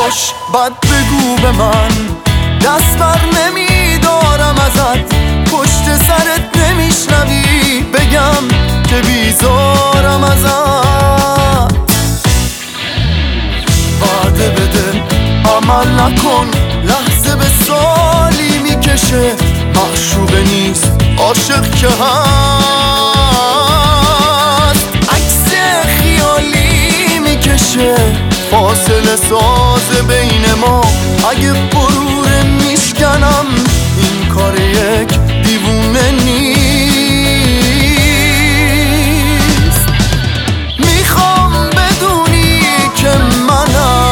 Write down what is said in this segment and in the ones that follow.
باش بد بگو به من، دست بر نمیدارم ازت، پشت سرت نمیشنوی بگم که بیزارم ازت. وعده بده عمل نکن، لحظه به سالی میکشه، معشوقه نیست عاشق که هست، عکس خیالی میکشه، فاصله ساز بین ما، اگه غرور میشکنم این کار یک دیوونه نیست. میخوام بدونی که منم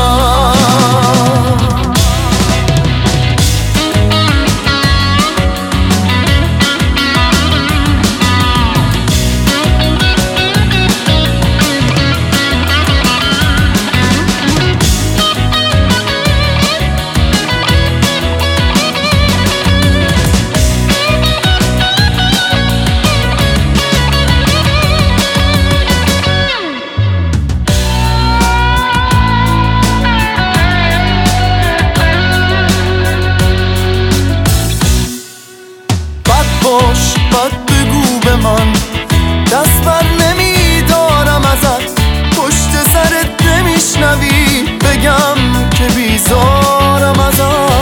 باش بد بگو به من، دست بر نمیدارم ازت، پشت سرت نمیشنوی بگم که بیزارم ازت.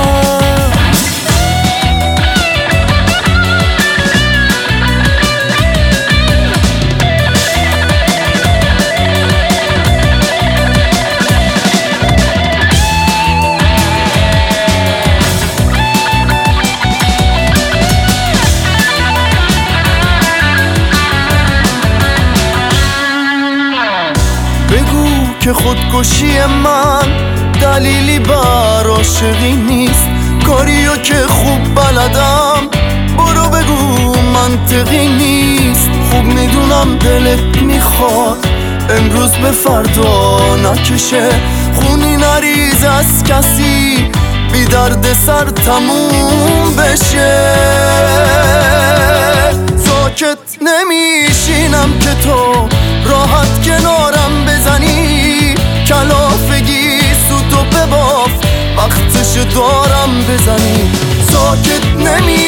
که خودکشی من دلیلی بر عاشقی نیست، کاریو که خوب بلدم برو بگو منطقی نیست. خوب میدونم دلت میخواد امروز به فردا نکشه، خونی نریز از کسی بی درد سر تموم بشه. ساکت نمیشینم که تو راحت کنارم بزنی، کلافگی سوتو بباف وقتش دارم بزنی. ساکت نمی